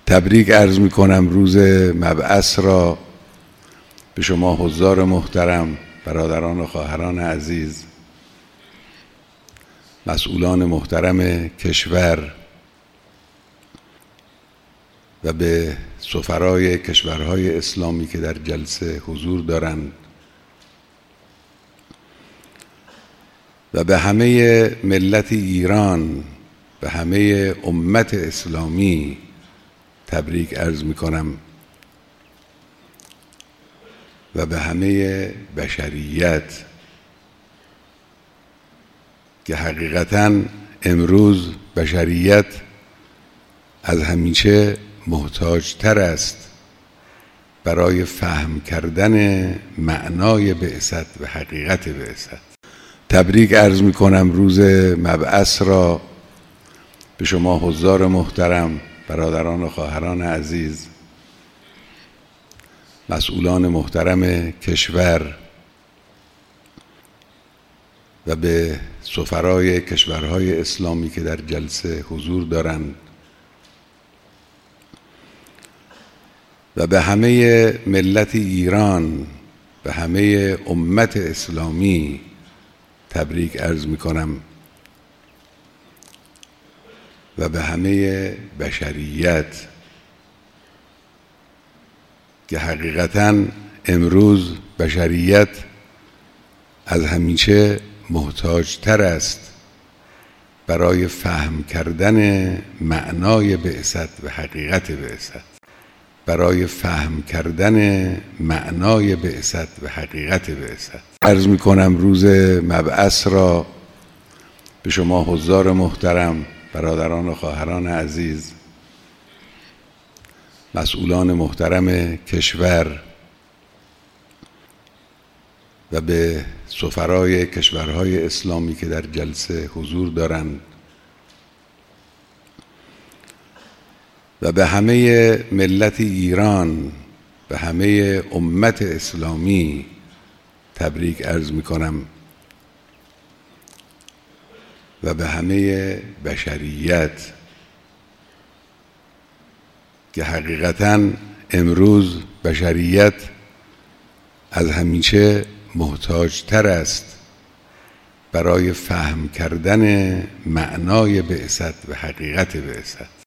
تبریک عرض می کنم روز مبعث را به شما حضار محترم، برادران و خواهران عزیز، مسئولان محترم کشور و به سفرای کشورهای اسلامی که در جلسه حضور دارند و به همه ملت ایران، به همه امت اسلامی تبریک عرض می کنم و به همه بشریت که حقیقتاً امروز بشریت از همیشه محتاجتر است برای فهم کردن معنای بعثت و حقیقت بعثت. تبریک عرض می کنم روز مبعث را به شما حضار محترم، برادران و خواهران عزیز، مسئولان محترم کشور و به سفرای کشورهای اسلامی که در جلسه حضور دارند و به همه ملت ایران، به همه امت اسلامی تبریک عرض می کنم و به همه بشریت که حقیقتاً امروز بشریت از همیشه محتاجتر است برای فهم کردن معنای بعثت و حقیقت بعثت، برای فهم کردن معنای بعثت و حقیقت بعثت. عرض می کنم روز مبعث را به شما حضار محترم، برادران و خواهران عزیز، مسئولان محترم کشور و به سفرای کشورهای اسلامی که در جلسه حضور دارند و به همه ملت ایران، به همه امت اسلامی تبریک عرض می کنم و به همه بشریت که حقیقتاً امروز بشریت از همیشه محتاجتر است برای فهم کردن معنای بعثت و حقیقت بعثت.